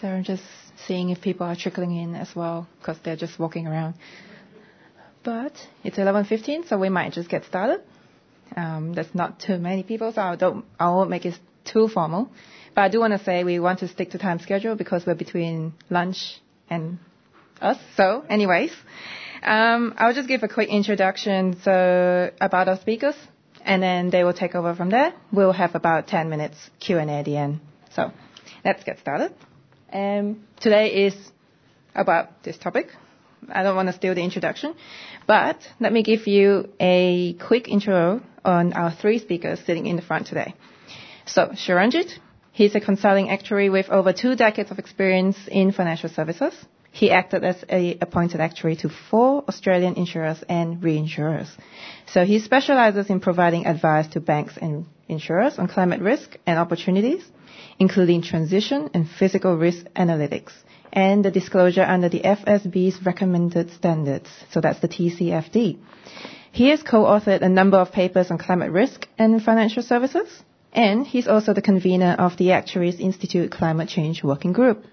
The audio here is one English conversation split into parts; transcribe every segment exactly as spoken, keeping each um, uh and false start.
So I'm just seeing if people are trickling in as well, because they're just walking around. But it's eleven fifteen, so we might just get started. Um, there's not too many people, so I, don't, I won't make it too formal. But I do want to say we want to stick to time schedule because we're between lunch and us. So anyways, um, I'll just give a quick introduction so, about our speakers, and then they will take over from there. We'll have about ten minutes Q and A at the end. So let's get started. Um, today is about this topic. I don't want to steal the introduction, but let me give you a quick intro on our three speakers sitting in the front today. So Shiranjit, he's a consulting actuary with over two decades of experience in financial services. He acted as a appointed actuary to four Australian insurers and reinsurers. So he specializes in providing advice to banks and insurers on climate risk and opportunities, including transition and physical risk analytics, and the disclosure under the F S B's recommended standards. So that's the T C F D. He has co-authored a number of papers on climate risk and financial services, and he's also the convener of the Actuaries Institute Climate Change Working Group.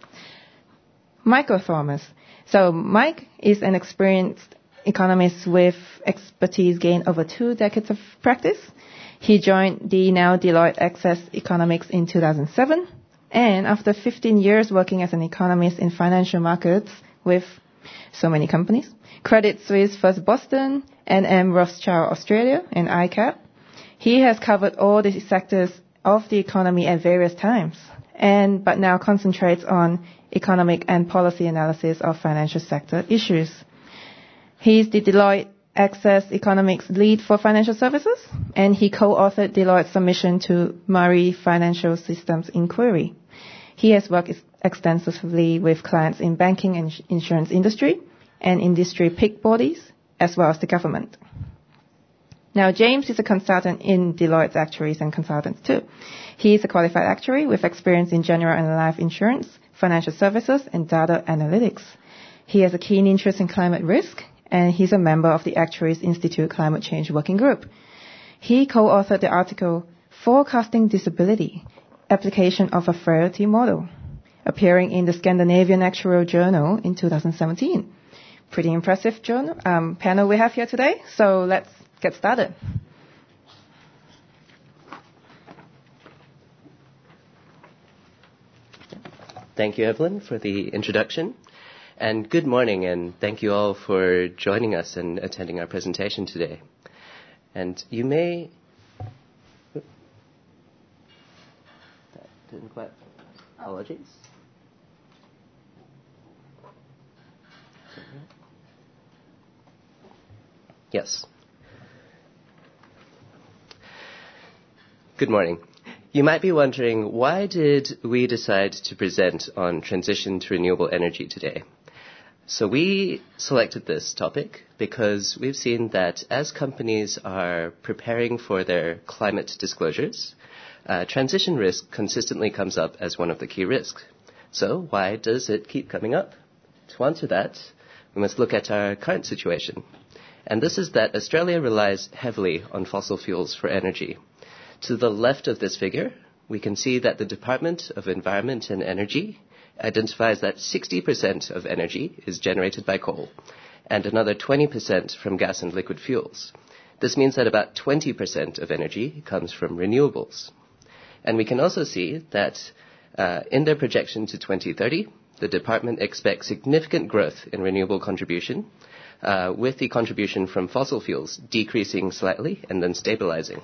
Michael Thomas. So Mike is an experienced economist with expertise gained over two decades of practice. He joined the now Deloitte Access Economics in two thousand seven. And after fifteen years working as an economist in financial markets with so many companies, Credit Suisse First Boston, N M Rothschild Australia, and I C A P, he has covered all the sectors of the economy at various times, and but now concentrates on economic and policy analysis of financial sector issues. He's the Deloitte Access Economics lead for financial services, and he co-authored Deloitte's submission to Murray Financial Systems Inquiry. He has worked extensively with clients in banking and insurance industry and industry peak bodies, as well as the government. Now, James is a consultant in Deloitte's Actuaries and Consultants too. He is a qualified actuary with experience in general and life insurance, financial services, and data analytics. He has a keen interest in climate risk, and he's a member of the Actuaries Institute Climate Change Working Group. He co-authored the article Forecasting Disability, Application of a Frailty Model, appearing in the Scandinavian Actuarial Journal in two thousand seventeen. Pretty impressive journal, um, panel we have here today, so let's get started. Thank you, Evelyn, for the introduction. And good morning, and thank you all for joining us and attending our presentation today. And you may... That didn't quite... Apologies. Yes. Good morning. You might be wondering, why did we decide to present on transition to renewable energy today? So we selected this topic because we've seen that as companies are preparing for their climate disclosures, uh, transition risk consistently comes up as one of the key risks. So why does it keep coming up? To answer that, we must look at our current situation. And this is that Australia relies heavily on fossil fuels for energy. To the left of this figure, we can see that the Department of Environment and Energy identifies that sixty percent of energy is generated by coal and another twenty percent from gas and liquid fuels. This means that about twenty percent of energy comes from renewables. And we can also see that uh, in their projection to twenty thirty, the department expects significant growth in renewable contribution, uh, with the contribution from fossil fuels decreasing slightly and then stabilizing.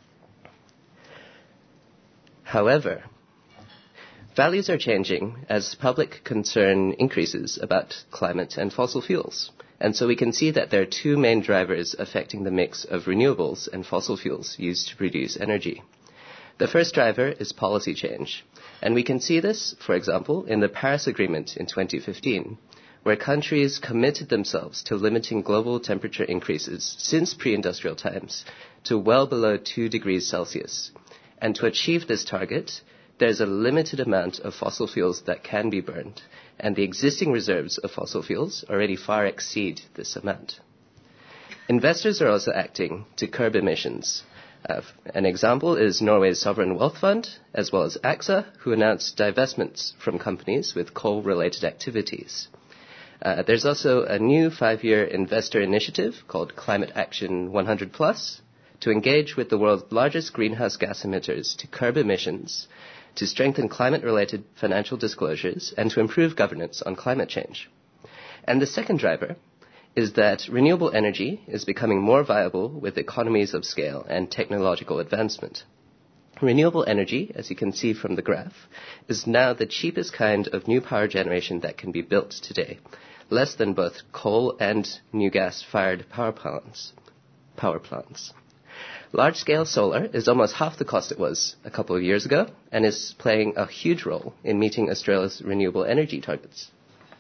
However, values are changing as public concern increases about climate and fossil fuels. And so we can see that there are two main drivers affecting the mix of renewables and fossil fuels used to produce energy. The first driver is policy change. And we can see this, for example, in the Paris Agreement in twenty fifteen, where countries committed themselves to limiting global temperature increases since pre-industrial times to well below two degrees Celsius. And to achieve this target, there's a limited amount of fossil fuels that can be burned, and the existing reserves of fossil fuels already far exceed this amount. Investors are also acting to curb emissions Uh, an example is Norway's Sovereign Wealth Fund, as well as AXA, who announced divestments from companies with coal-related activities. Uh, there's also a new five-year investor initiative called Climate Action one hundred plus to engage with the world's largest greenhouse gas emitters to curb emissions, to strengthen climate-related financial disclosures, and to improve governance on climate change. And the second driver is that renewable energy is becoming more viable with economies of scale and technological advancement. Renewable energy, as you can see from the graph, is now the cheapest kind of new power generation that can be built today, less than both coal and new gas-fired power plants. Power plants. Large-scale solar is almost half the cost it was a couple of years ago and is playing a huge role in meeting Australia's renewable energy targets.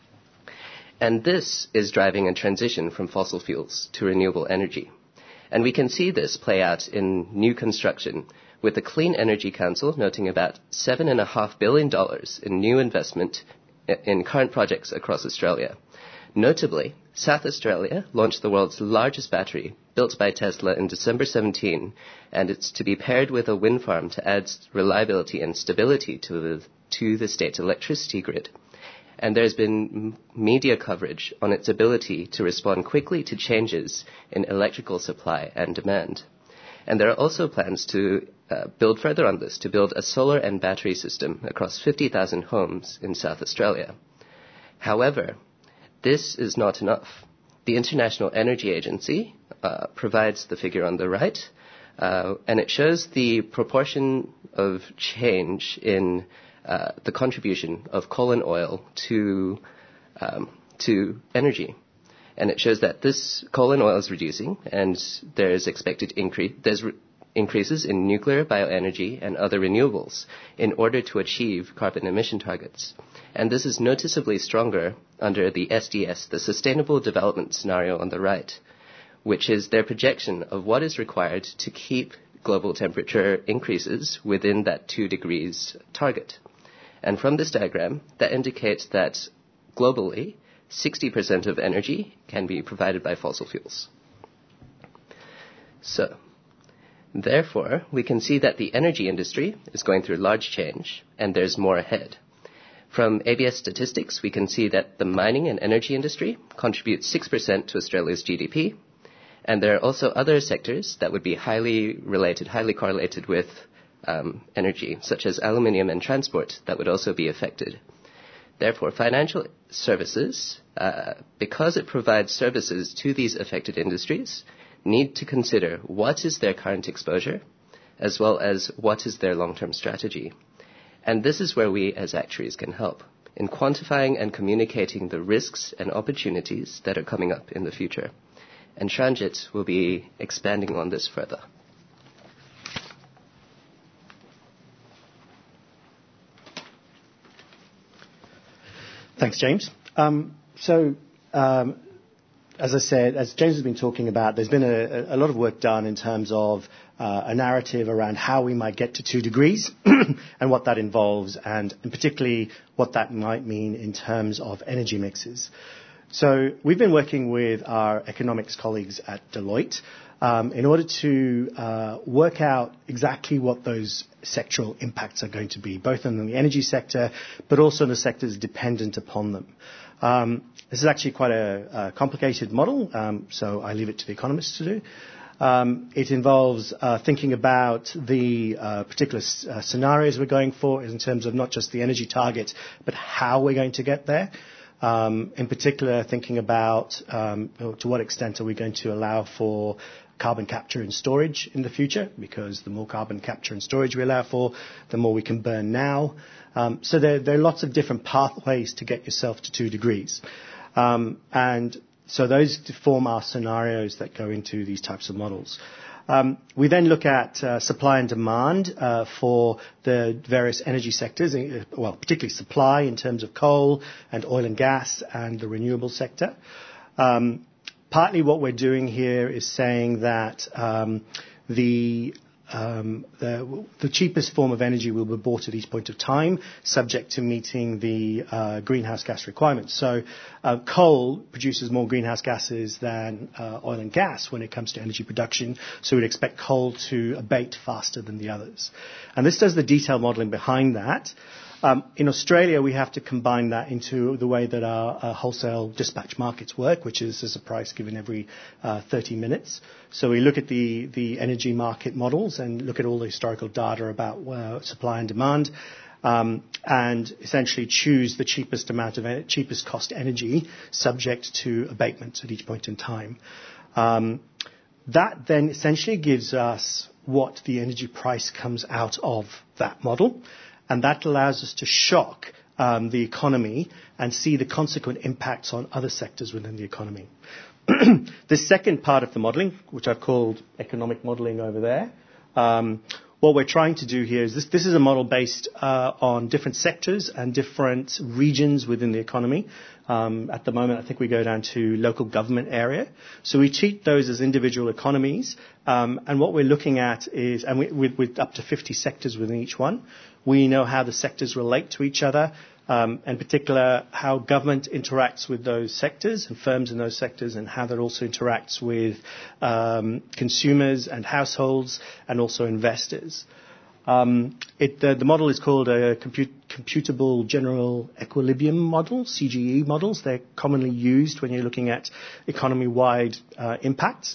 And this is driving a transition from fossil fuels to renewable energy. And we can see this play out in new construction, with the Clean Energy Council noting about seven point five billion dollars in new investment in current projects across Australia. Notably, South Australia launched the world's largest battery, built by Tesla in December seventeen, and it's to be paired with a wind farm to add reliability and stability to the, to the state's electricity grid. And there's been media coverage on its ability to respond quickly to changes in electrical supply and demand. And there are also plans to uh, build further on this, to build a solar and battery system across fifty thousand homes in South Australia. However, this is not enough. The International Energy Agency uh, provides the figure on the right, uh, and it shows the proportion of change in Uh, the contribution of coal and oil to um, to energy, and it shows that this coal and oil is reducing, and there's expected increase. There's re- increases in nuclear, bioenergy, and other renewables in order to achieve carbon emission targets. And this is noticeably stronger under the S D S, the Sustainable Development Scenario on the right, which is their projection of what is required to keep global temperature increases within that two degrees target. And from this diagram, that indicates that globally, sixty percent of energy can be provided by fossil fuels. So, therefore, we can see that the energy industry is going through large change, and there's more ahead. From A B S statistics, we can see that the mining and energy industry contributes six percent to Australia's G D P, and there are also other sectors that would be highly related, highly correlated with Um, energy, such as aluminium and transport, that would also be affected. Therefore, financial services, uh, because it provides services to these affected industries, need to consider what is their current exposure, as well as what is their long-term strategy. And this is where we as actuaries can help, in quantifying and communicating the risks and opportunities that are coming up in the future. And Shranjit will be expanding on this further. Thanks, James. Um, so, um, as I said, as James has been talking about, there's been a, a lot of work done in terms of uh, a narrative around how we might get to two degrees and what that involves, and, and particularly what that might mean in terms of energy mixes. So we've been working with our economics colleagues at Deloitte um, in order to uh, work out exactly what those sectoral impacts are going to be, both in the energy sector, but also in the sectors dependent upon them. Um, this is actually quite a, a complicated model, um, so I leave it to the economists to do. Um, it involves uh, thinking about the uh, particular s- uh, scenarios we're going for in terms of not just the energy target, but how we're going to get there. Um, in particular, thinking about um, to what extent are we going to allow for carbon capture and storage in the future, because the more carbon capture and storage we allow for, the more we can burn now. Um, so there, there are lots of different pathways to get yourself to two degrees. Um, and so those form our scenarios that go into these types of models. Um, we then look at uh, supply and demand uh, for the various energy sectors, uh, well, particularly supply in terms of coal and oil and gas and the renewable sector. Um, partly what we're doing here is saying that um, the um, the, the cheapest form of energy will be bought at each point of time, subject to meeting the uh, greenhouse gas requirements. So uh, coal produces more greenhouse gases than uh, oil and gas when it comes to energy production, so we'd expect coal to abate faster than the others. And this does the detailed modelling behind that. Um, in Australia, we have to combine that into the way that our uh, wholesale dispatch markets work, which is as a price given every uh, thirty minutes. So we look at the, the energy market models and look at all the historical data about uh, supply and demand, um, and essentially choose the cheapest amount of en- cheapest cost energy subject to abatement at each point in time. Um, that then essentially gives us what the energy price comes out of that model. And that allows us to shock um, the economy and see the consequent impacts on other sectors within the economy. The second part of the modelling, which I've called economic modelling over there, um, what we're trying to do here is this, this is a model based uh, on different sectors and different regions within the economy. Um, at the moment, I think we go down to local government area. So we treat those as individual economies. Um, and what we're looking at is, and we, with, with up to fifty sectors within each one, we know how the sectors relate to each other, um, in particular how government interacts with those sectors and firms in those sectors, and how that also interacts with um, consumers and households and also investors. Um, it, uh, the model is called a comput- computable general equilibrium model, C G E models. They're commonly used when you're looking at economy-wide uh, impacts.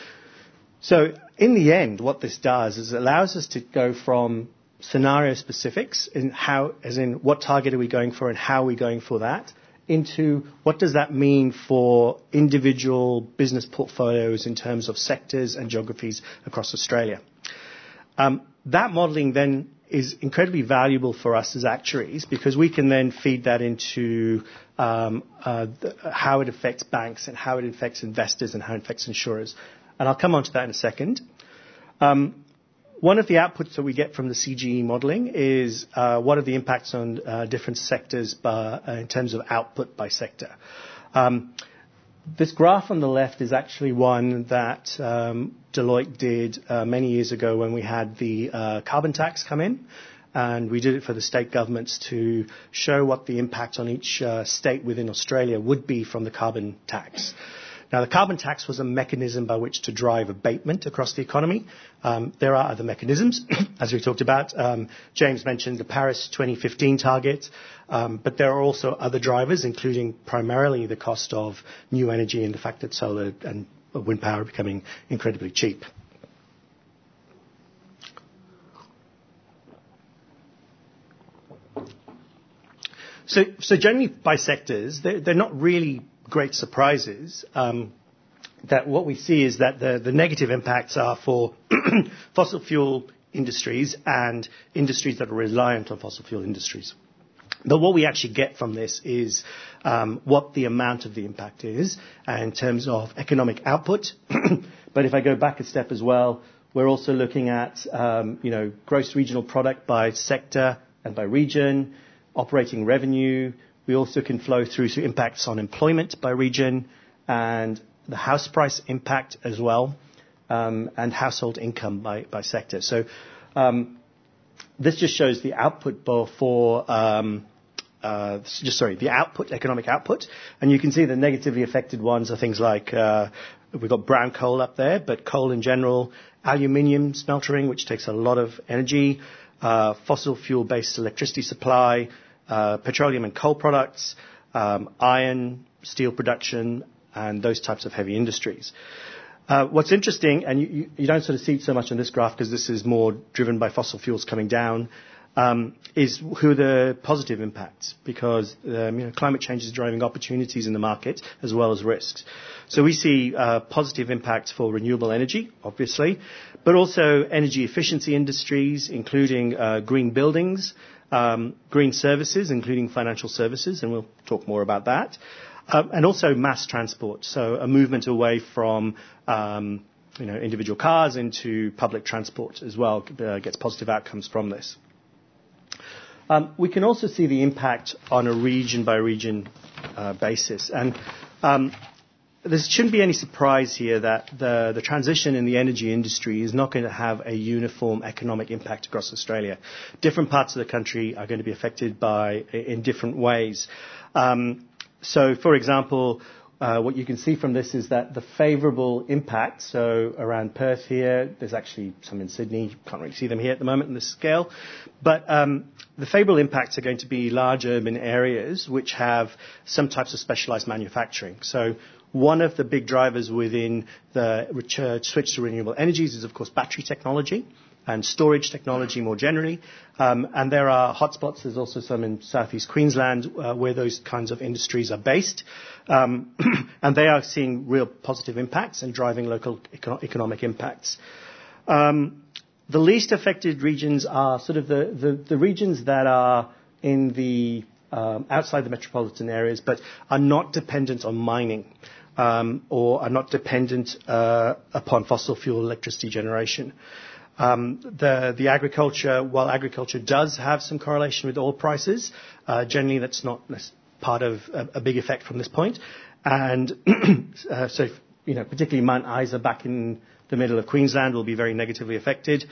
So in the end, what this does is it allows us to go from scenario specifics in how, as in what target are we going for and how are we going for that, into what does that mean for individual business portfolios in terms of sectors and geographies across Australia. Um, that modelling then is incredibly valuable for us as actuaries because we can then feed that into um, uh, the, how it affects banks and how it affects investors and how it affects insurers. And I'll come on to that in a second. Um, One of the outputs that we get from the C G E modelling is uh, what are the impacts on uh, different sectors by, uh, in terms of output by sector. Um, this graph on the left is actually one that um, Deloitte did uh, many years ago when we had the uh, carbon tax come in. And we did it for the state governments to show what the impact on each uh, state within Australia would be from the carbon tax. Now, the carbon tax was a mechanism by which to drive abatement across the economy. Um, there are other mechanisms, as we talked about. Um, James mentioned the Paris twenty fifteen target, um, but there are also other drivers, including primarily the cost of new energy and the fact that solar and wind power are becoming incredibly cheap. So, so generally by sectors, they're, they're not really great surprises. Um, that what we see is that the, the negative impacts are for fossil fuel industries and industries that are reliant on fossil fuel industries. But what we actually get from this is um, what the amount of the impact is in terms of economic output. But if I go back a step as well, we're also looking at um, you know, gross regional product by sector and by region, operating revenue. We also can flow through to impacts on employment by region and the house price impact as well, um, and household income by, by sector. So um, this just shows the output for, um, uh, just sorry, the output, economic output. And you can see the negatively affected ones are things like, uh, we've got brown coal up there, but coal in general, aluminium smeltering, which takes a lot of energy, uh, fossil fuel-based electricity supply, Uh, petroleum and coal products, um, iron, steel production, and those types of heavy industries. Uh, what's interesting, and you, you, you don't sort of see it so much on this graph because this is more driven by fossil fuels coming down, um, is who are the positive impacts, because um, you know, climate change is driving opportunities in the market as well as risks. So we see uh, positive impacts for renewable energy, obviously, but also energy efficiency industries, including uh, green buildings, Um, green services, including financial services, and we'll talk more about that, um, and also mass transport, so a movement away from um, you know, individual cars into public transport as well uh, gets positive outcomes from this. Um, we can also see the impact on a region-by-region uh, basis, and um, there shouldn't be any surprise here that the, the transition in the energy industry is not going to have a uniform economic impact across Australia. Different parts of the country are going to be affected by in different ways. Um, so, for example, Uh, what you can see from this is that the favourable impact, so around Perth here, there's actually some in Sydney, can't really see them here at the moment in this scale, but um, the favourable impacts are going to be large urban areas which have some types of specialised manufacturing. So one of the big drivers within the switch to renewable energies is, of course, battery technology and storage technology more generally. Um, and there are hotspots. There's also some in southeast Queensland uh, where those kinds of industries are based. Um, and they are seeing real positive impacts and driving local eco- economic impacts. Um, the least affected regions are sort of the, the, the regions that are in the um, outside the metropolitan areas but are not dependent on mining um, or are not dependent uh, upon fossil fuel electricity generation. Um, the, the agriculture, while agriculture does have some correlation with oil prices, uh, generally that's not part of a, a big effect from this point. And uh, so, you know, particularly Mount Isa back in the middle of Queensland will be very negatively affected.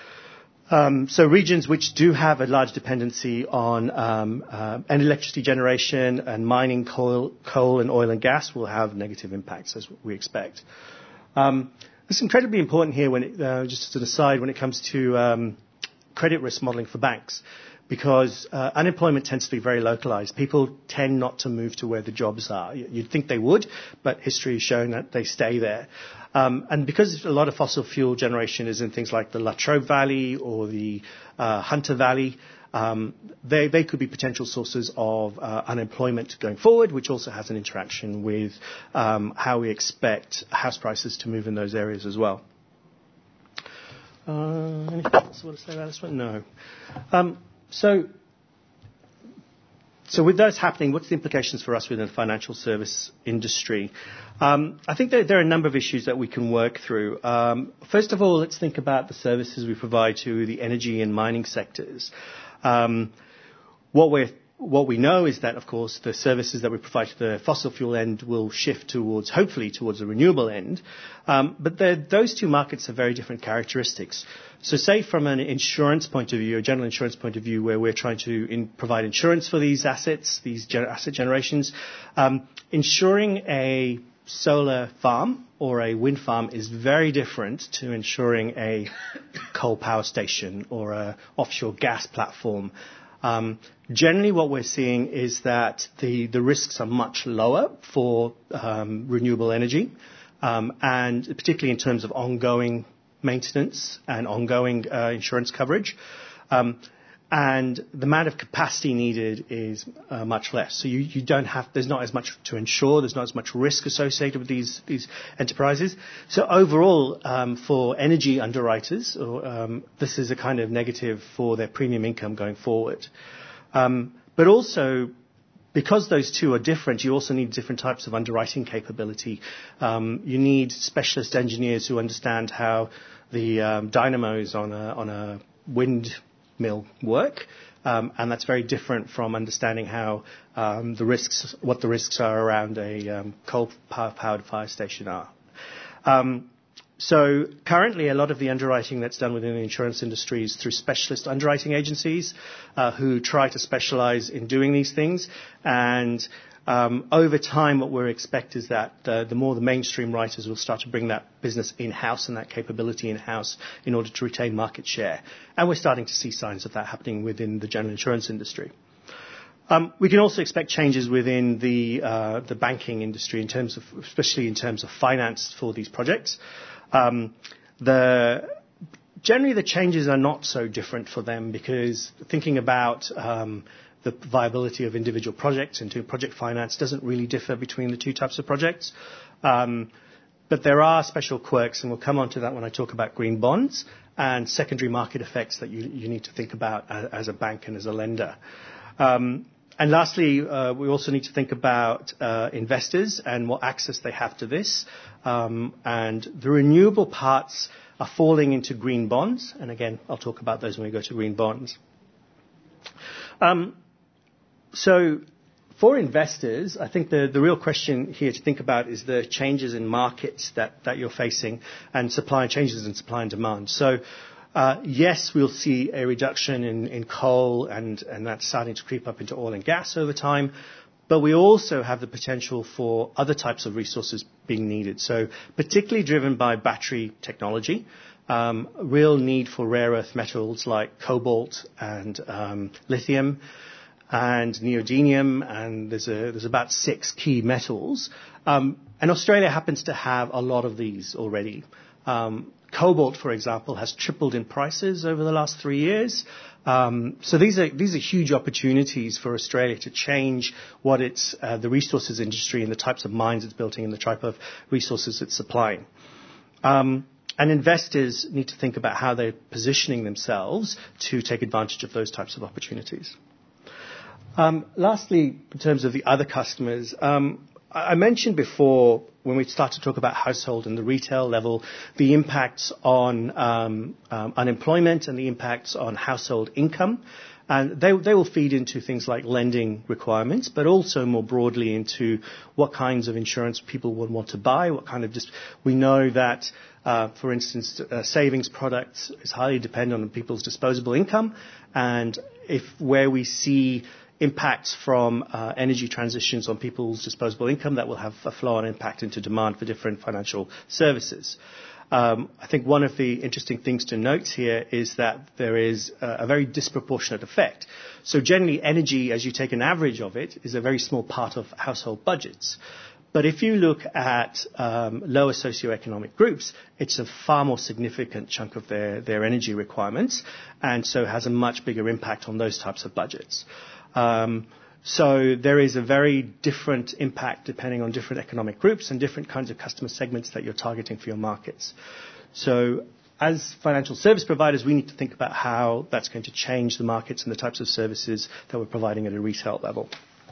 Um, so regions which do have a large dependency on um, uh, electricity generation and mining coal, coal and oil and gas will have negative impacts, as we expect. Um, It's incredibly important here, when it, uh, just as an aside, when it comes to um, credit risk modelling for banks, because uh, unemployment tends to be very localised. People tend not to move to where the jobs are. You'd think they would, but history has shown that they stay there. Um, and because a lot of fossil fuel generation is in things like the Latrobe Valley or the uh, Hunter Valley, Um, they, they could be potential sources of uh, unemployment going forward, which also has an interaction with um, how we expect house prices to move in those areas as well. Uh, anything else I want to say about this one? No. Um, so, so with those happening, what's the implications for us within the financial service industry? Um, I think that there are a number of issues that we can work through. Um, first of all, let's think about the services we provide to the energy and mining sectors. Um, what we're What we know is that, of course, the services that we provide to the fossil fuel end will shift towards, hopefully, towards the renewable end. Um, but those two markets have very different characteristics. So say from an insurance point of view, a general insurance point of view, where we're trying to in, provide insurance for these assets, these gener- asset generations, um, insuring a solar farm or a wind farm is very different to insuring a coal power station or a offshore gas platform. Um, generally, what we're seeing is that the, the risks are much lower for um, renewable energy, um, and particularly in terms of ongoing maintenance and ongoing uh, insurance coverage. Um, and the amount of capacity needed is uh, much less. So you, you don't have, there's not as much to insure, there's not as much risk associated with these, these enterprises. So overall, um, for energy underwriters, or, um, this is a kind of negative for their premium income going forward. Um, but also, because those two are different, you also need different types of underwriting capability. Um, you need specialist engineers who understand how the um, dynamos on a, on a wind mill work, um, and that's very different from understanding how um, the risks, what the risks are around a um, coal-powered fire station are. Um, so currently, a lot of the underwriting that's done within the insurance industry is through specialist underwriting agencies uh, who try to specialize in doing these things. And um, over time, what we expect is that uh, the more the mainstream writers will start to bring that business in-house and that capability in-house in order to retain market share. And we're starting to see signs of that happening within the general insurance industry. Um, we can also expect changes within the uh, the banking industry, in terms of, especially in terms of finance for these projects. Um, the generally the changes are not so different for them, because thinking about um, the viability of individual projects into project finance doesn't really differ between the two types of projects. Um, but there are special quirks, and we'll come on to that when I talk about green bonds and secondary market effects that you, you need to think about as, as a bank and as a lender. Um, And lastly, uh, we also need to think about uh, investors and what access they have to this. Um, and the renewable parts are falling into green bonds. And again, I'll talk about those when we go to green bonds. Um, so for investors, I think the, the real question here to think about is the changes in markets that, that you're facing and supply changes in supply and demand. So, uh, yes, we'll see a reduction in, in coal, and, and that's starting to creep up into oil and gas over time. But we also have the potential for other types of resources being needed. So, particularly driven by battery technology. Um, real need for rare earth metals like cobalt and um, lithium and neodymium, and there's a, there's about six key metals. Um, and Australia happens to have a lot of these already. Um, cobalt, for example, has tripled in prices over the last three years. Um, so these are these are huge opportunities for Australia to change what it's uh, the resources industry and the types of mines it's building and the type of resources it's supplying. Um, And investors need to think about how they're positioning themselves to take advantage of those types of opportunities. Um, lastly, in terms of the other customers, um, I mentioned before when we start to talk about household and the retail level, the impacts on um, um, unemployment and the impacts on household income. And they, they will feed into things like lending requirements, but also more broadly into what kinds of insurance people would want to buy, what kind of just, we know that, uh, for instance, uh, savings products is highly dependent on people's disposable income. And if where we see impacts from uh, energy transitions on people's disposable income, that will have a flow-on impact into demand for different financial services. Um, I think one of the interesting things to note here is that there is a, a very disproportionate effect. So generally, energy, as you take an average of it, is a very small part of household budgets. But if you look at um, lower socioeconomic groups, it's a far more significant chunk of their, their energy requirements, and so has a much bigger impact on those types of budgets. Um, So there is a very different impact depending on different economic groups and different kinds of customer segments that you're targeting for your markets. So as financial service providers, we need to think about how that's going to change the markets and the types of services that we're providing at a retail level.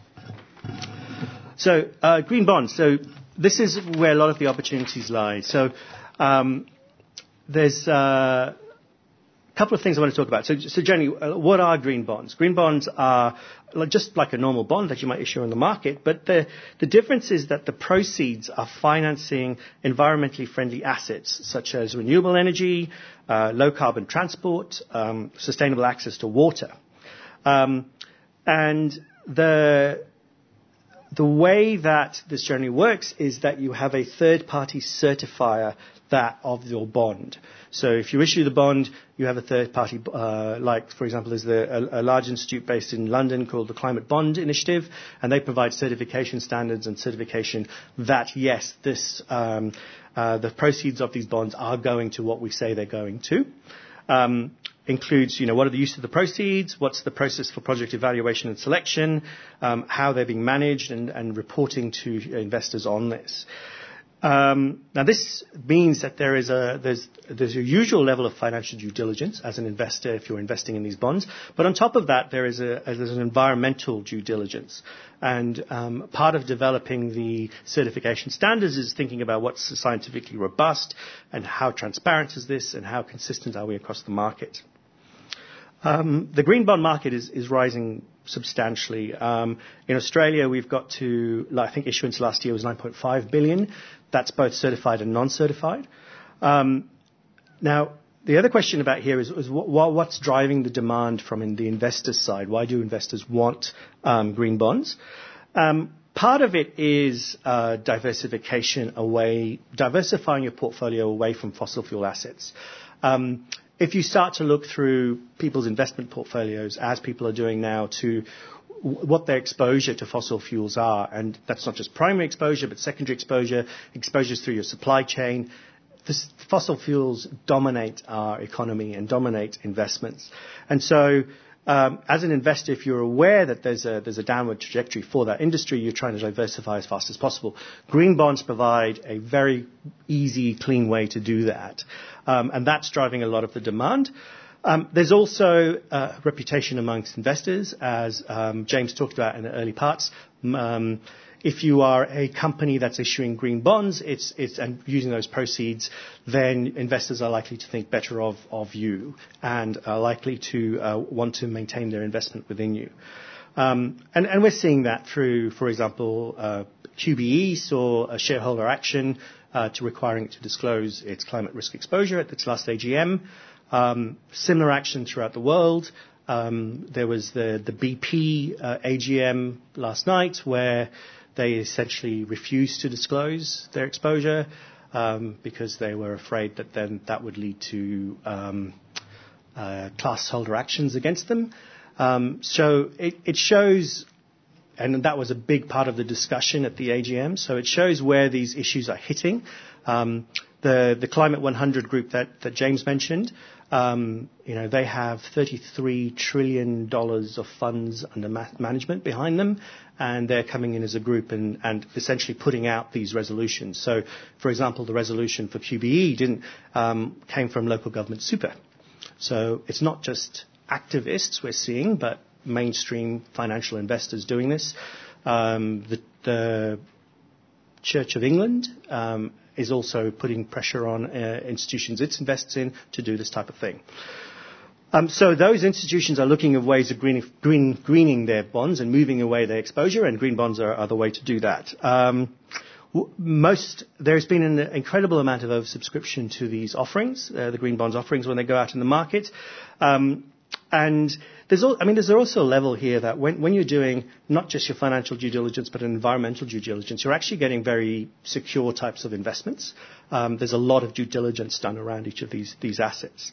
So uh, green bonds. So this is where a lot of the opportunities lie. So um, there's... Uh, A couple of things I want to talk about. So, so generally, uh, what are green bonds? Green bonds are just like a normal bond that you might issue on the market, but the, the difference is that the proceeds are financing environmentally friendly assets such as renewable energy, uh, low carbon transport, um, sustainable access to water. Um, and the the way that this generally works is that you have a third-party certifier that of your bond. So if you issue the bond, you have a third party, uh, like, for example, there's the, a, a large institute based in London called the Climate Bond Initiative, and they provide certification standards and certification that, yes, this, um, uh, the proceeds of these bonds are going to what we say they're going to. Um, includes, you know, what are the use of the proceeds, what's the process for project evaluation and selection, um, how they're being managed, and, and reporting to investors on this. Um, now, this means that there is a there's there's a usual level of financial due diligence as an investor if you're investing in these bonds. But on top of that, there is a there's an environmental due diligence, and um, part of developing the certification standards is thinking about what's scientifically robust and how transparent is this and how consistent are we across the market. Um, the green bond market is, is rising substantially. Um, in Australia, we've got to, I think issuance last year was nine point five billion. That's both certified and non-certified. Um, now, the other question about here is, is what, what's driving the demand from in the investor side? Why do investors want um, green bonds? Um, part of it is uh, diversification away, diversifying your portfolio away from fossil fuel assets. Um, If you start to look through people's investment portfolios, as people are doing now, to what their exposure to fossil fuels are, and that's not just primary exposure, but secondary exposure, exposures through your supply chain, this, fossil fuels dominate our economy and dominate investments. And so, um, as an investor, if you're aware that there's a, there's a downward trajectory for that industry, you're trying to diversify as fast as possible. Green bonds provide a very easy, clean way to do that. Um, and that's driving a lot of the demand. Um, there's also uh, reputation amongst investors, as um, James talked about in the early parts. Um, if you are a company that's issuing green bonds it's, it's, and using those proceeds, then investors are likely to think better of, of you and are likely to uh, want to maintain their investment within you. Um, and, and we're seeing that through, for example, uh, Q B E saw a shareholder action uh, to requiring it to disclose its climate risk exposure at its last A G M. Um, similar action throughout the world. Um, there was the, the B P uh, A G M last night where they essentially refused to disclose their exposure um, because they were afraid that then that would lead to um, uh, class holder actions against them. Um, so it, it shows, and that was a big part of the discussion at the A G M, so it shows where these issues are hitting. Um, the, the Climate one hundred group that, that James mentioned, um, you know, they have thirty-three trillion dollars of funds under ma- management behind them, and they're coming in as a group and, and essentially putting out these resolutions. So, for example, the resolution for Q B E didn't, um, came from local government super. So it's not just activists we're seeing, but mainstream financial investors doing this. Um, the, the Church of England um, is also putting pressure on uh, institutions it invests in to do this type of thing. Um, so those institutions are looking at ways of greening, green, greening their bonds and moving away their exposure, and green bonds are, are the way to do that. Um, Most, there's been an incredible amount of oversubscription to these offerings, uh, the green bonds offerings, when they go out in the market. Um, and there's, all, I mean, there's also a level here that when, when you're doing not just your financial due diligence, but an environmental due diligence, you're actually getting very secure types of investments. Um, there's a lot of due diligence done around each of these, these assets.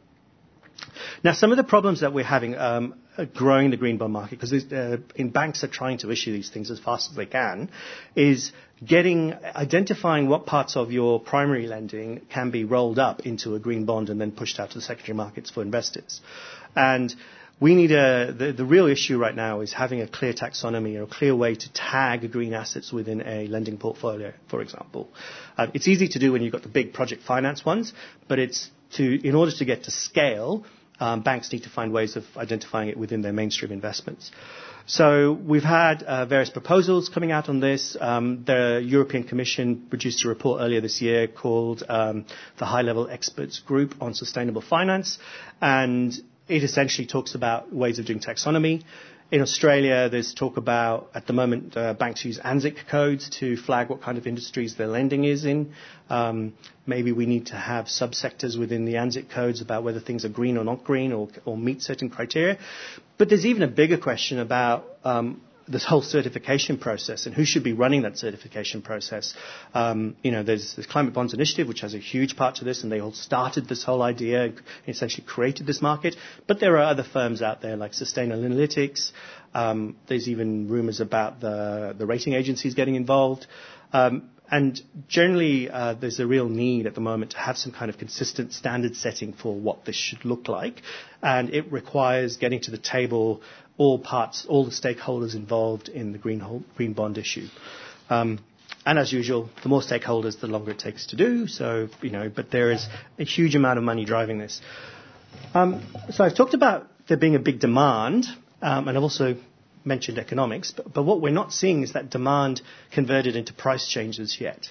Now, some of the problems that we're having um, growing the green bond market, because uh, in banks are trying to issue these things as fast as they can, is getting identifying what parts of your primary lending can be rolled up into a green bond and then pushed out to the secondary markets for investors. And we need a the, the real issue right now is having a clear taxonomy or a clear way to tag green assets within a lending portfolio, for example. Uh, it's easy to do when you've got the big project finance ones, but it's to in order to get to scale, um, banks need to find ways of identifying it within their mainstream investments. So we've had uh, various proposals coming out on this. Um, the European Commission produced a report earlier this year called um, the High-Level Experts Group on Sustainable Finance, and it essentially talks about ways of doing taxonomy. In Australia, there's talk about, at the moment, uh, banks use ANZSIC codes to flag what kind of industries their lending is in. Um, maybe we need to have subsectors within the ANZSIC codes about whether things are green or not green or, or meet certain criteria. But there's even a bigger question about um, this whole certification process and who should be running that certification process. Um, you know, there's the Climate Bonds Initiative, which has a huge part to this, and they all started this whole idea and essentially created this market. But there are other firms out there like Sustainalytics. Um, there's even rumors about the, the rating agencies getting involved. Um, and generally, uh, there's a real need at the moment to have some kind of consistent standard setting for what this should look like. And it requires getting to the table all parts, all the stakeholders involved in the green, whole, green bond issue. Um, and as usual, the more stakeholders, the longer it takes to do. So, you know, but there is a huge amount of money driving this. Um, so I've talked about there being a big demand, um, and I've also mentioned economics, but, but what we're not seeing is that demand converted into price changes yet.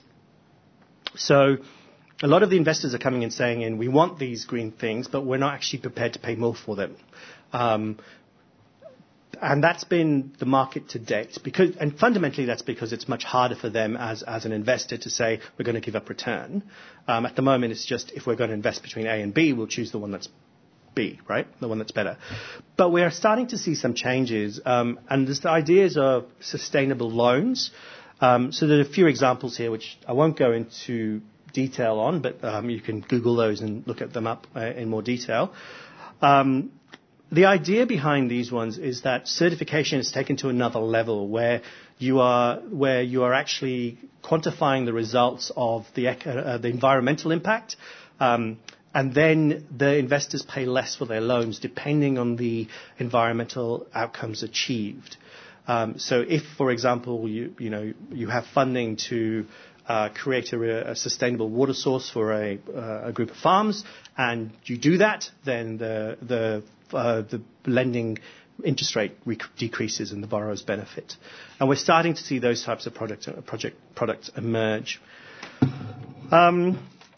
So a lot of the investors are coming and saying, in, we want these green things, but we're not actually prepared to pay more for them. Um, And that's been the market to date. Because, and fundamentally, that's because it's much harder for them as, as an investor to say, we're going to give up return. Um, at the moment, it's just, if we're going to invest between A and B, we'll choose the one that's B, right? The one that's better. But we are starting to see some changes. Um, and there's the ideas of sustainable loans. Um, so there are a few examples here, which I won't go into detail on, but um, you can Google those and look at them up uh, in more detail. Um, The idea behind these ones is that certification is taken to another level where you are where you are actually quantifying the results of the, uh, the environmental impact, um, and then the investors pay less for their loans depending on the environmental outcomes achieved. Um, so if, for example, you you know you have funding to uh, create a, a sustainable water source for a, uh, a group of farms, and you do that, then the the Uh, the lending interest rate rec- decreases and the borrowers benefit. And we're starting to see those types of product, uh, project, products emerge. Um,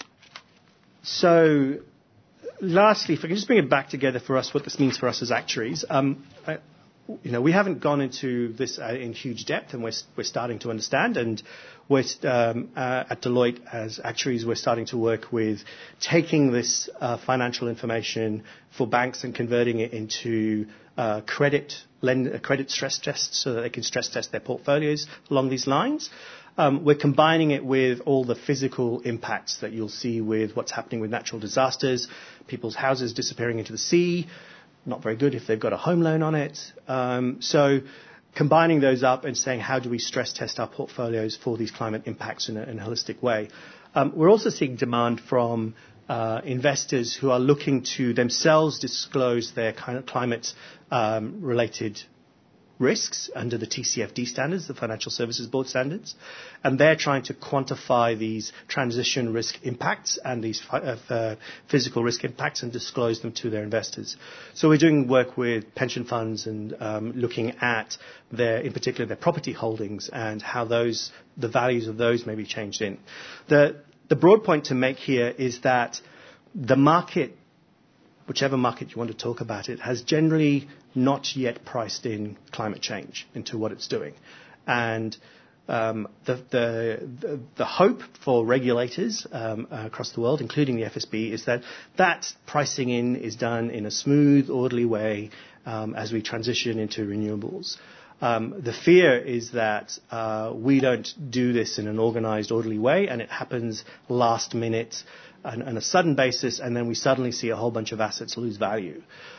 so lastly, if I can just bring it back together for us, what this means for us as actuaries. Um, I, you know, we haven't gone into this uh, in huge depth, and we're we're starting to understand. And we're um, uh, at Deloitte as actuaries, we're starting to work with taking this uh, financial information for banks and converting it into uh, credit lend, uh, credit stress tests, so that they can stress test their portfolios along these lines. Um, we're combining it with all the physical impacts that you'll see with what's happening with natural disasters, people's houses disappearing into the sea. Not very good if they've got a home loan on it. Um, so combining those up and saying, how do we stress test our portfolios for these climate impacts in a, in a holistic way? Um, we're also seeing demand from uh, investors who are looking to themselves disclose their kind of climate-related um, risks under the T C F D standards, the Financial Services Board standards, and they're trying to quantify these transition risk impacts and these uh, uh, physical risk impacts and disclose them to their investors. So we're doing work with pension funds and um, looking at their, in particular, their property holdings and how those, the values of those may be changed in. The, the broad point to make here is that the market, whichever market you want to talk about it, has generally not yet priced in climate change into what it's doing. And um, the, the, the, the hope for regulators um, uh, across the world, including the F S B, is that that pricing in is done in a smooth, orderly way um, as we transition into renewables. Um, the fear is that uh, we don't do this in an organized, orderly way, and it happens last minute on, on a sudden basis, and then we suddenly see a whole bunch of assets lose value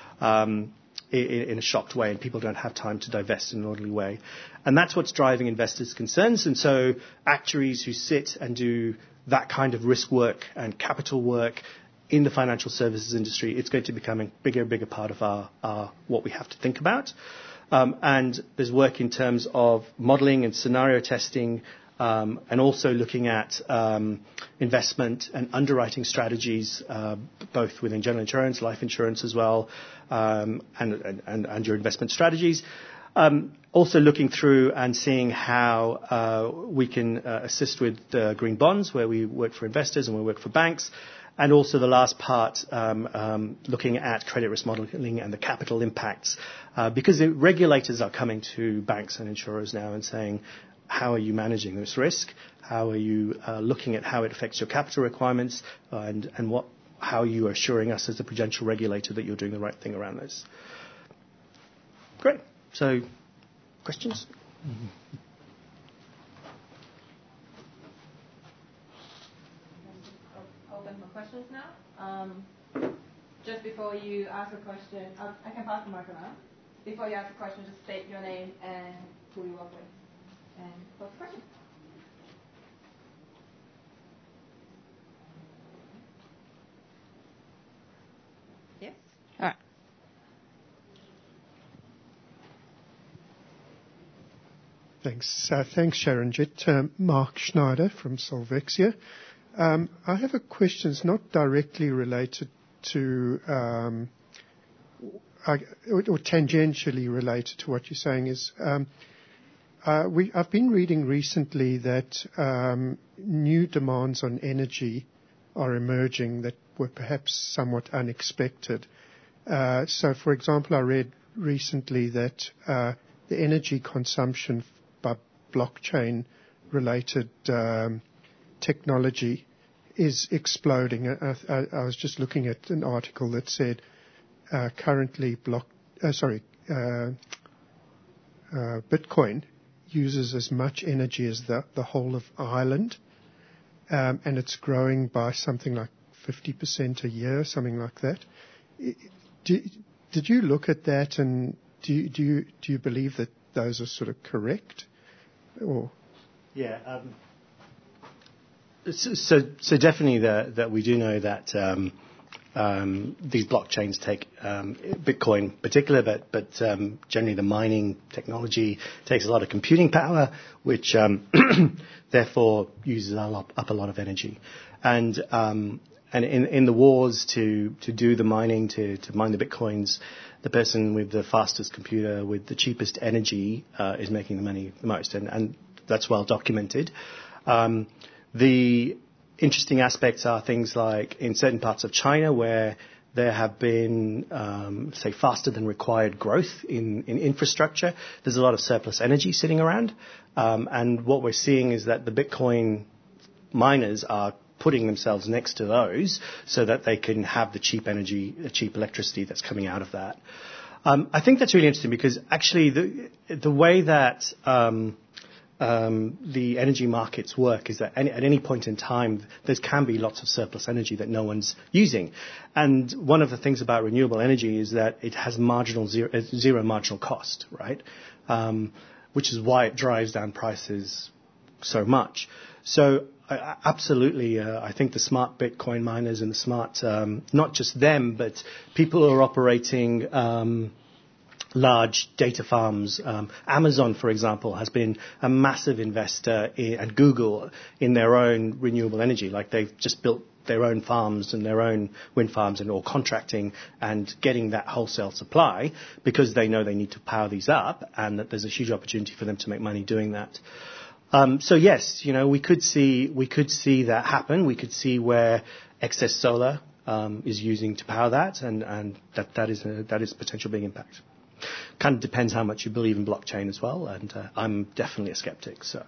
um, in, in a shocked way, and people don't have time to divest in an orderly way. And that's what's driving investors' concerns. And so actuaries who sit and do that kind of risk work and capital work in the financial services industry, it's going to become a bigger and bigger part of our, our what we have to think about. Um, and there's work in terms of modeling and scenario testing, um, and also looking at um, investment and underwriting strategies, uh, both within general insurance, life insurance as well, um, and, and, and your investment strategies. Um, also looking through and seeing how uh, we can uh, assist with uh, green bonds, where we work for investors and we work for banks. And also the last part, um, um, looking at credit risk modeling and the capital impacts, uh, because the regulators are coming to banks and insurers now and saying, how are you managing this risk? How are you uh, looking at how it affects your capital requirements, uh, and, and what, how are you assuring us as a prudential regulator that you're doing the right thing around this? Great. So, questions? Mm-hmm. Open for questions now. Um, just before you ask a question, uh, I can pass the mic around. Before you ask a question, just state your name and who you work with. And what's the question? Yes? All right. Thanks. Uh, thanks, Sharanjit. Um, Mark Schneider from Solvexia. Um, I have a question. It's not directly related to, um, I, or, or tangentially related to what you're saying. Is um, uh, we, I've been reading recently that um, new demands on energy are emerging that were perhaps somewhat unexpected. Uh, so, for example, I read recently that uh, the energy consumption by blockchain-related um, technology is exploding. I, I, I was just looking at an article that said uh, currently block, uh, sorry, uh, uh, Bitcoin uses as much energy as the, the whole of Ireland, um, and it's growing by something like fifty percent a year, something like that. Do, did you look at that, and do you, do you do you believe that those are sort of correct, or? Yeah. Um So, so definitely the, that we do know that um, um, these blockchains take um, Bitcoin in particular, but, but um, generally the mining technology takes a lot of computing power, which um, therefore uses up, up a lot of energy. And um, and in, in the wars to, to do the mining, to, to mine the Bitcoins, the person with the fastest computer, with the cheapest energy, uh, is making the money the most, and, and that's well documented. Um, The interesting aspects are things like in certain parts of China where There have been, um, say, faster than required growth in, in infrastructure. There's a lot of surplus energy sitting around. Um, and what we're seeing is that the Bitcoin miners are putting themselves next to those so that they can have the cheap energy, the cheap electricity that's coming out of that. Um, I think that's really interesting because actually the, the way that um, um, the energy markets work is that any, at any point in time there can be lots of surplus energy that no one's using. And one of the things about renewable energy is that it has marginal zero, zero marginal cost, right? Um, which is why it drives down prices so much. So uh, absolutely, uh, I think the smart Bitcoin miners and the smart, um, not just them, but people who are operating um, large data farms. Um, Amazon, for example, has been a massive investor in, and Google in their own renewable energy. Like they've just built their own farms and their own wind farms and all contracting and getting that wholesale supply because they know they need to power these up and that there's a huge opportunity for them to make money doing that. Um, so yes, you know, we could see we could see that happen. We could see where excess solar um, is using to power that, and, and that that is a, that is a potential big impact. Kind of depends how much you believe in blockchain as well, and uh, I'm definitely a skeptic. So.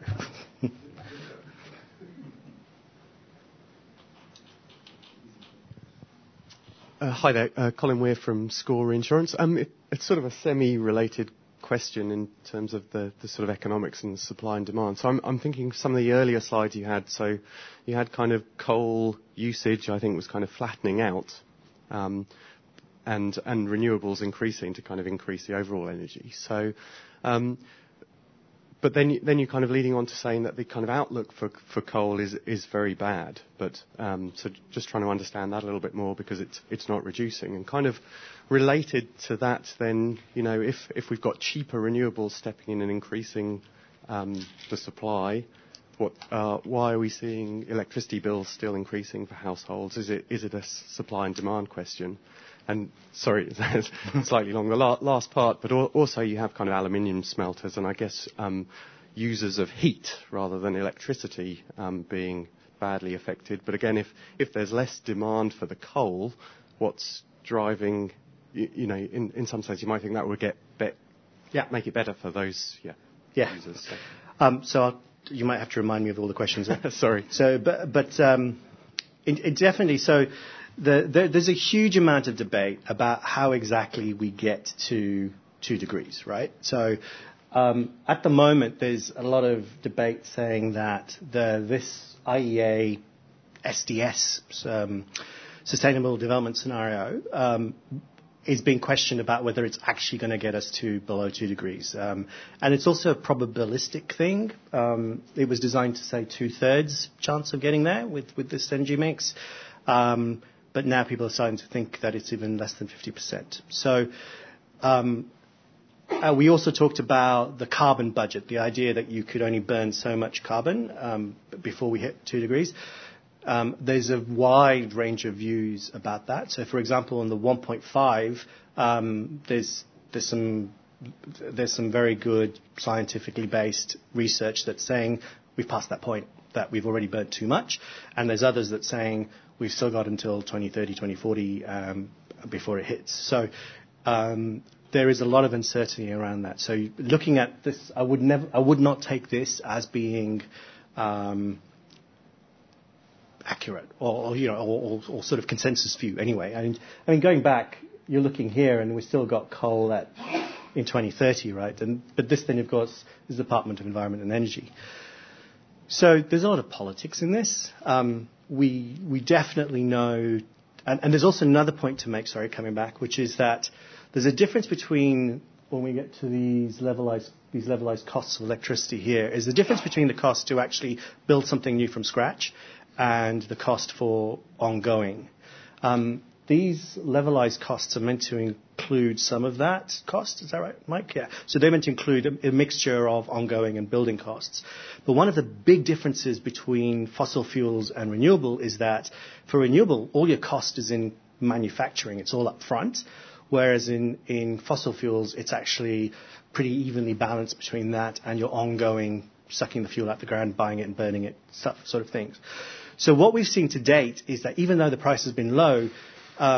uh, hi there, uh, Colin Weir from Score Insurance. Um, it, it's sort of a semi-related question in terms of the, the sort of economics and supply and demand. So I'm, I'm thinking some of the earlier slides you had. So you had kind of coal usage, I think, was kind of flattening out, um, and and renewables increasing to kind of increase the overall energy. So, um, but then you, then you're kind of leading on to saying that the kind of outlook for for coal is is very bad. But um, so just trying to understand that a little bit more because it's it's not reducing. And kind of related to that, then, you know, if if we've got cheaper renewables stepping in and increasing um, the supply, what uh, why are we seeing electricity bills still increasing for households? Is it is it a supply and demand question? And sorry, slightly long the la- last part, but al- also you have kind of aluminium smelters and I guess um, users of heat rather than electricity um, being badly affected. But again, if, if there's less demand for the coal, what's driving, you, you know, in, in some sense you might think that would get be- yeah, make it better for those yeah, yeah. users. So, um, so I'll, you might have to remind me of all the questions. sorry. So, but, but um, it, it definitely, so... The, the, there's a huge amount of debate about how exactly we get to two degrees, right? So um, at the moment, there's a lot of debate saying that the, this I E A S D S, um, Sustainable Development Scenario, um, is being questioned about whether it's actually going to get us to below two degrees. Um, and it's also a probabilistic thing. Um, it was designed to say two-thirds chance of getting there with, with this energy mix. Um, But now people are starting to think that it's even less than fifty percent. So um, uh, we also talked about the carbon budget, the idea that you could only burn so much carbon um, before we hit two degrees. Um, there's a wide range of views about that. So, for example, on the one point five, um, there's there's some there's some very good scientifically based research that's saying we've passed that point, that we've already burnt too much, and there's others that's saying we've still got until twenty thirty, twenty forty um, before it hits. So um, there is a lot of uncertainty around that. So looking at this, I would never, I would not take this as being um, accurate or, or you know, or, or, or sort of consensus view. Anyway, I mean, I mean, going back, you're looking here, and we've still got coal at in twenty thirty, right? And but this then, of course, is the Department of Environment and Energy. So there's a lot of politics in this. Um, we we definitely know, and, and there's also another point to make, sorry, coming back, which is that there's a difference between when we get to these levelized these levelized costs of electricity here, is the difference between the cost to actually build something new from scratch and the cost for ongoing. Um, these levelized costs are meant to include some of that cost. Is that right, Mike? Yeah. So they're meant to include a, a mixture of ongoing and building costs. But one of the big differences between fossil fuels and renewable is that for renewable, all your cost is in manufacturing. It's all up front. Whereas in, in fossil fuels, it's actually pretty evenly balanced between that and your ongoing sucking the fuel out the ground, buying it and burning it, stuff, sort of things. So what we've seen to date is that even though the price has been low, um,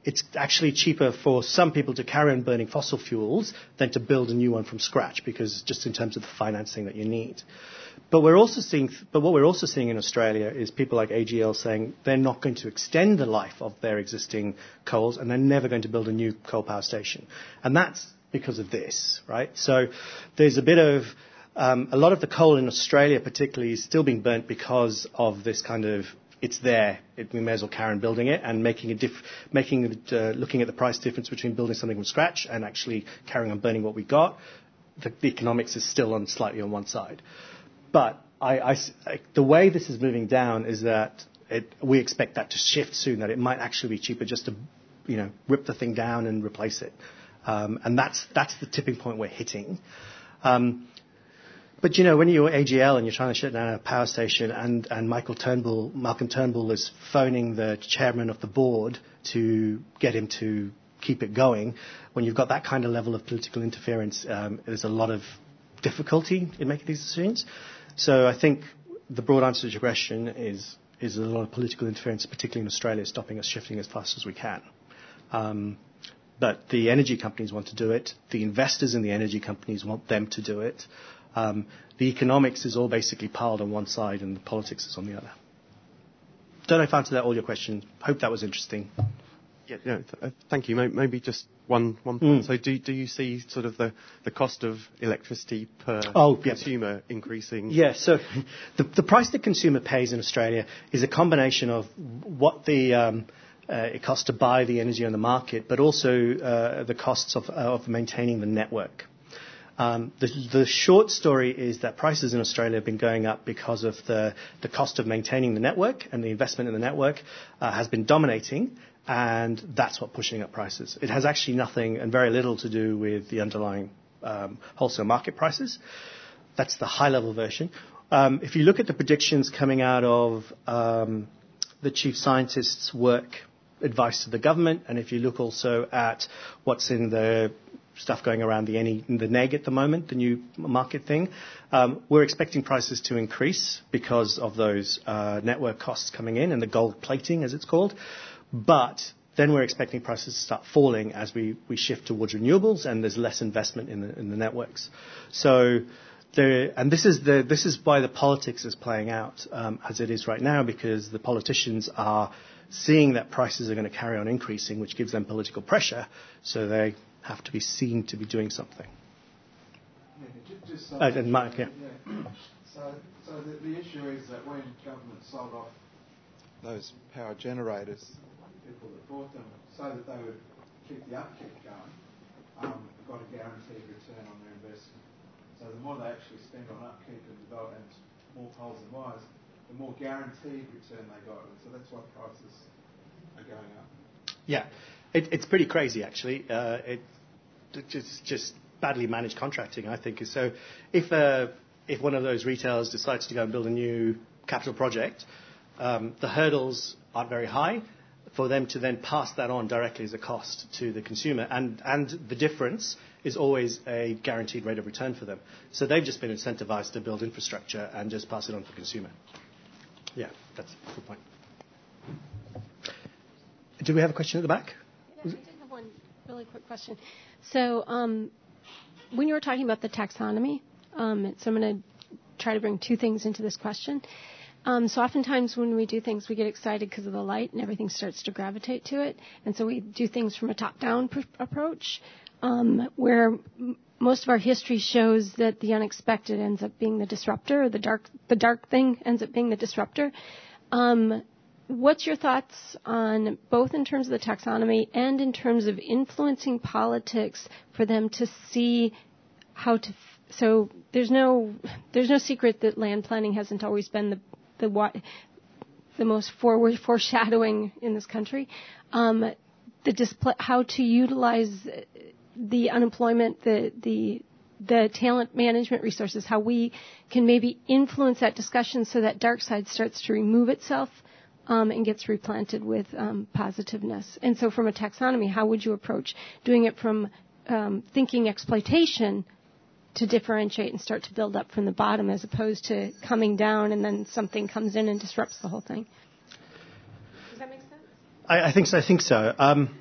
it's actually cheaper for some people to carry on burning fossil fuels than to build a new one from scratch, because just in terms of the financing that you need. But we're also seeing, but what we're also seeing in Australia is people like A G L saying they're not going to extend the life of their existing coals, and they're never going to build a new coal power station. And that's because of this, right? So there's a bit of, um, a lot of the coal in Australia particularly is still being burnt because of this kind of, it's there, it, we may as well carry on building it, and making a diff, making it, uh, looking at the price difference between building something from scratch and actually carrying on burning what we got. The, the economics is still on slightly on one side. But I, I, I, the way this is moving down is that it, we expect that to shift soon, that it might actually be cheaper just to, you know, rip the thing down and replace it. Um, and that's, that's the tipping point we're hitting. Um, but, you know, when you're A G L and you're trying to shut down a power station, and, and Michael Turnbull, Malcolm Turnbull is phoning the chairman of the board to get him to keep it going, when you've got that kind of level of political interference, um, there's a lot of difficulty in making these decisions. So I think the broad answer to your question is, is a lot of political interference, particularly in Australia, stopping us shifting as fast as we can. Um, but the energy companies want to do it. The investors in the energy companies want them to do it. Um, the economics is all basically piled on one side and the politics is on the other. Don't know if I answered that all your question. Hope that was interesting. Yeah, yeah th- uh, thank you. Maybe just one one point. Mm. So do do you see sort of the, the cost of electricity per oh, consumer yeah. increasing? Yeah, so the, the price the consumer pays in Australia is a combination of what the um, uh, it costs to buy the energy on the market, but also uh, the costs of, uh, of maintaining the network. Um, the, the short story is that prices in Australia have been going up because of the, the cost of maintaining the network, and the investment in the network uh, has been dominating. And that's what pushing up prices. It has actually nothing and very little to do with the underlying um, wholesale market prices. That's the high-level version. Um, if you look at the predictions coming out of um, the chief scientist's work, advice to the government, and if you look also at what's in the stuff going around the, N E, the N E G at the moment, the new market thing, um, we're expecting prices to increase because of those uh, network costs coming in and the gold plating, as it's called. But then we're expecting prices to start falling as we, we shift towards renewables and there's less investment in the, in the networks. So, there, and this is the this is why the politics is playing out um, as it is right now, because the politicians are seeing that prices are going to carry on increasing, which gives them political pressure. So they have to be seen to be doing something. Yeah, just so uh, and Mark, yeah. yeah. So, so the, the issue is that when government sold off those power generators, people that bought them, so that they would keep the upkeep going, um, got a guaranteed return on their investment. So the more they actually spend on upkeep and development, more poles and wires, the more guaranteed return they got. And so that's why prices are going up. Yeah, it, it's pretty crazy actually. Uh, it, it just just badly managed contracting, I think. So if uh, if one of those retailers decides to go and build a new capital project, um, the hurdles aren't very high for them to then pass that on directly as a cost to the consumer. And, and the difference is always a guaranteed rate of return for them. So they've just been incentivized to build infrastructure and just pass it on to the consumer. Yeah, that's a good point. Do we have a question at the back? Yeah, I did have one really quick question. So um, when you were talking about the taxonomy, um, so I'm going to try to bring two things into this question. Um, so oftentimes when we do things, we get excited because of the light and everything starts to gravitate to it. And so we do things from a top-down pr- approach, um, where m- most of our history shows that the unexpected ends up being the disruptor, or the dark, the dark thing ends up being the disruptor. Um, what's your thoughts on both in terms of the taxonomy and in terms of influencing politics for them to see how to, f- so there's no, there's no secret that land planning hasn't always been the The, what, the most forward foreshadowing in this country, um, the display, how to utilize the unemployment, the the the talent management resources, how we can maybe influence that discussion so that dark side starts to remove itself um, and gets replanted with um, positiveness. And so, from a taxonomy, how would you approach doing it from um, thinking exploitation to differentiate and start to build up from the bottom, as opposed to coming down and then something comes in and disrupts the whole thing? Does that make sense? I, I think so. I think so. Um,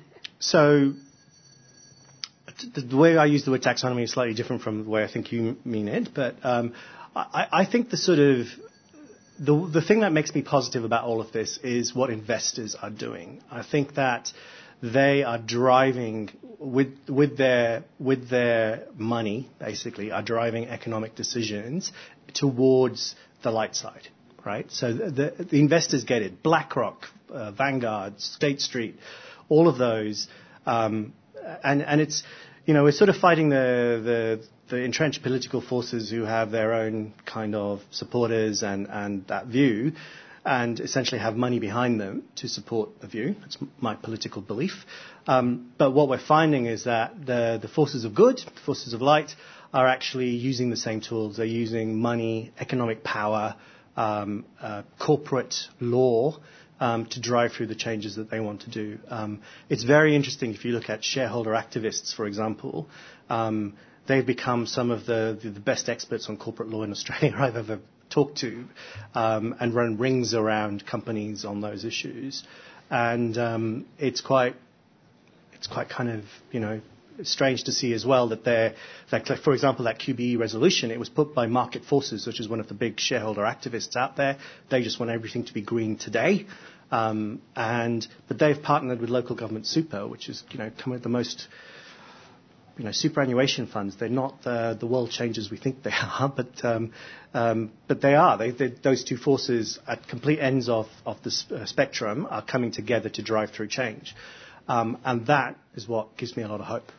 so the way I use the word taxonomy is slightly different from the way I think you mean it, but um, I, I think the sort of the the thing that makes me positive about all of this is what investors are doing. I think that they are driving with with their with their money, basically, are driving economic decisions towards the light side, right? So the, the, the investors get it. BlackRock, uh, Vanguard, State Street, all of those. Um, And, and it's, you know, we're sort of fighting the, the, the entrenched political forces who have their own kind of supporters and, and that view, and essentially have money behind them to support the view. That's my political belief. Um, but what we're finding is that the, the forces of good, the forces of light, are actually using the same tools. They're using money, economic power, um, uh, corporate law, Um, to drive through the changes that they want to do. Um, it's very interesting if you look at shareholder activists, for example. Um, they've become some of the, the, the best experts on corporate law in Australia I've ever talked to, um, and run rings around companies on those issues. And um, it's quite, it's quite kind of, you know, strange to see as well that they're, like, for example, that Q B E resolution, it was put by Market Forces, which is one of the big shareholder activists out there. They just want everything to be green today. Um, and, but they've partnered with local government super, which is, you know, come with the most, you know, superannuation funds. They're not the, the world changers we think they are, but, um, um, but they are. They, they, those two forces at complete ends of, of the sp- spectrum are coming together to drive through change. Um, and that is what gives me a lot of hope.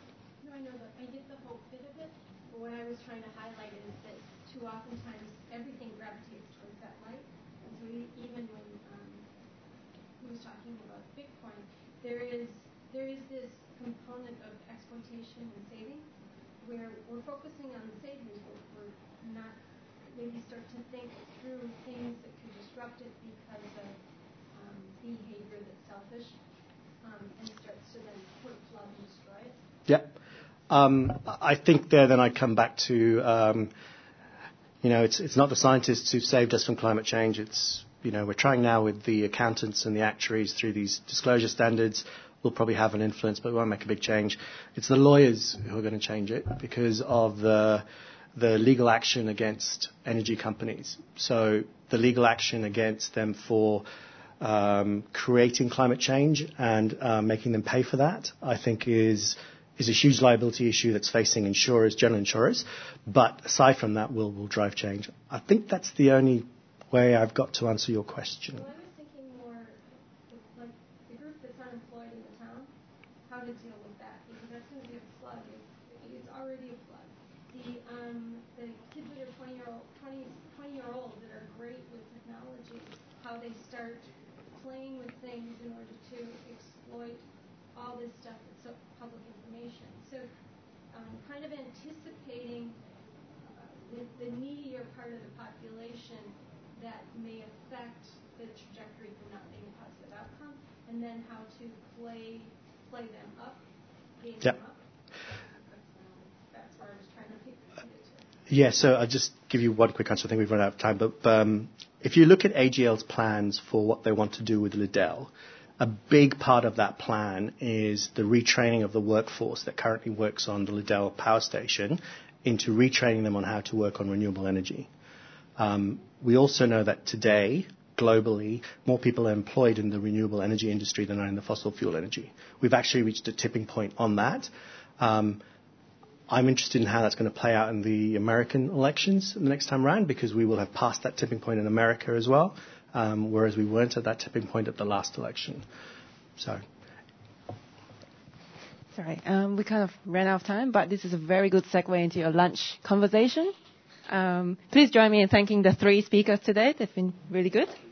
Trying to highlight is that too oftentimes everything gravitates towards that light. And so we, even when um, he was talking about Bitcoin, there is there is this component of exploitation and saving where we're focusing on the saving, but we're not maybe start to think through things that could disrupt it because of um, behavior that's selfish um, and starts to then put flood and destroy it. Yep. Um, I think there then I come back to, um, you know, it's it's not the scientists who've saved us from climate change. It's, you know, we're trying now with the accountants and the actuaries through these disclosure standards. We'll probably have an influence, but we won't make a big change. It's the lawyers who are going to change it because of the the legal action against energy companies. So the legal action against them for um, creating climate change and uh, making them pay for that, I think is... is a huge liability issue that's facing insurers, general insurers. But aside from that, we'll, we'll drive change. I think that's the only way I've got to answer your question. Well, I was thinking more like the group that's unemployed in the town, how to deal with that, because that's going to be a flood. It's already a flood. The um, the kids that are twenty-year-old, twenty, twenty-year-olds that are great with technology, how they start playing with things in order to exploit all this stuff that's public information. So um, kind of anticipating uh, the, the needier part of the population that may affect the trajectory for not being a positive outcome, and then how to play play them up, game yep. them up. That's, um, that's where I was trying to pick it to. Yeah, so I'll just give you one quick answer. I think we've run out of time. But um, if you look at A G L's plans for what they want to do with Liddell, a big part of that plan is the retraining of the workforce that currently works on the Liddell power station into retraining them on how to work on renewable energy. Um, we also know that today, globally, more people are employed in the renewable energy industry than are in the fossil fuel energy. We've actually reached a tipping point on that. Um, I'm interested in how that's going to play out in the American elections the next time around, because we will have passed that tipping point in America as well. Um, whereas we weren't at that tipping point at the last election. So. Sorry, um, we kind of ran out of time, but this is a very good segue into your lunch conversation. Um, please join me in thanking the three speakers today. They've been really good.